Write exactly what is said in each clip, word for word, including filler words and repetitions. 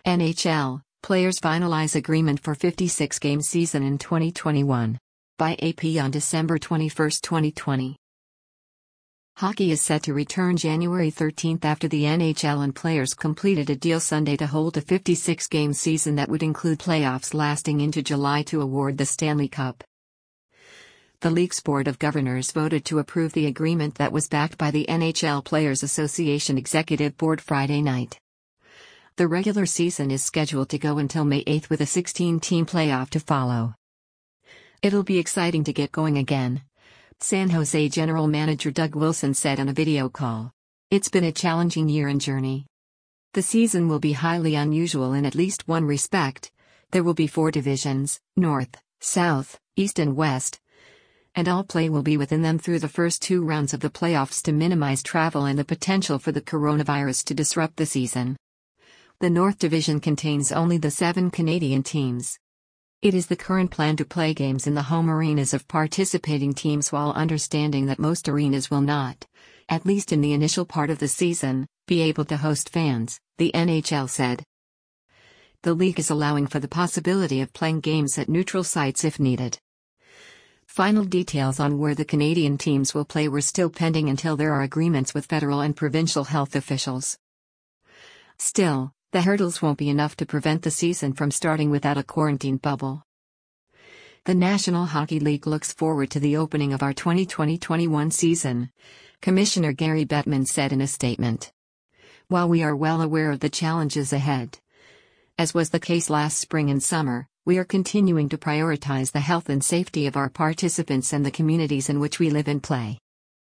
N H L, players finalize agreement for fifty-six game season in twenty twenty-one. By A P on December twenty-first, twenty twenty. Hockey is set to return January thirteenth after the N H L and players completed a deal Sunday to hold a fifty-six game season that would include playoffs lasting into July to award the Stanley Cup. The league's Board of Governors voted to approve the agreement that was backed by the N H L Players Association Executive Board Friday night. The regular season is scheduled to go until May eighth with a sixteen team playoff to follow. "It'll be exciting to get going again," San Jose General Manager Doug Wilson said on a video call. "It's been a challenging year and journey. The season will be highly unusual in at least one respect. There will be four divisions, North, South, East and West. And all play will be within them through the first two rounds of the playoffs to minimize travel and the potential for the coronavirus to disrupt the season." The North Division contains only the seven Canadian teams. It is the current plan to play games in the home arenas of participating teams while understanding that most arenas will not, at least in the initial part of the season, be able to host fans, the N H L said. The league is allowing for the possibility of playing games at neutral sites if needed. Final details on where the Canadian teams will play were still pending until there are agreements with federal and provincial health officials. Still, the hurdles won't be enough to prevent the season from starting without a quarantine bubble. The National Hockey League looks forward to the opening of our twenty twenty twenty-one season, Commissioner Gary Bettman said in a statement. "While we are well aware of the challenges ahead, as was the case last spring and summer, we are continuing to prioritize the health and safety of our participants and the communities in which we live and play."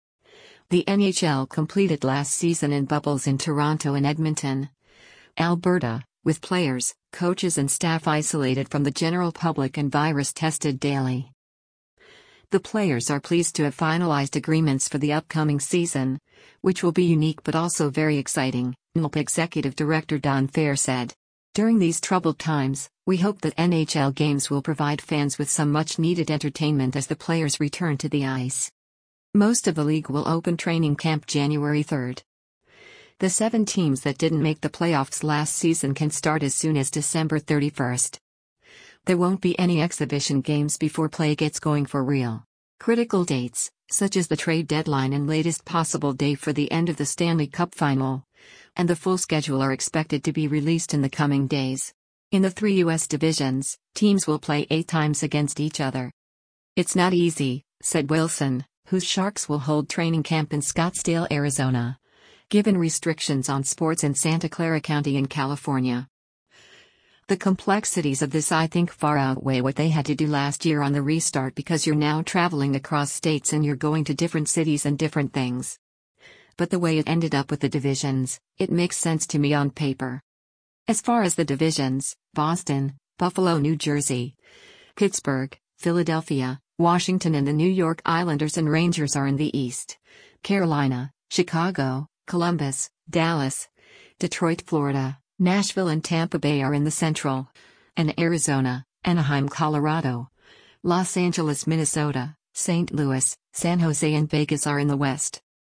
The N H L completed last season in bubbles in Toronto and Edmonton, Alberta, with players, coaches and staff isolated from the general public and virus tested daily. The players are pleased to have finalized agreements for the upcoming season, which will be unique but also very exciting, N H L Executive Director Don Fehr said. "During these troubled times, we hope that N H L games will provide fans with some much-needed entertainment as the players return to the ice." Most of the league will open training camp January third. The seven teams that didn't make the playoffs last season can start as soon as December thirty-first. There won't be any exhibition games before play gets going for real. Critical dates, such as the trade deadline and latest possible date for the end of the Stanley Cup Final, and the full schedule are expected to be released in the coming days. In the three U S divisions, teams will play eight times against each other. "It's not easy," said Wilson, whose Sharks will hold training camp in Scottsdale, Arizona, given restrictions on sports in Santa Clara County in California. "The complexities of this I think far outweigh what they had to do last year on the restart because you're now traveling across states and you're going to different cities and different things. But the way it ended up with the divisions, it makes sense to me on paper." As far as the divisions, Boston, Buffalo, New Jersey, Pittsburgh, Philadelphia, Washington and the New York Islanders and Rangers are in the East. Carolina, Chicago, Columbus, Dallas, Detroit, Florida, Nashville and Tampa Bay are in the Central, and Arizona, Anaheim, Colorado, Los Angeles, Minnesota, Saint Louis, San Jose and Vegas are in the West.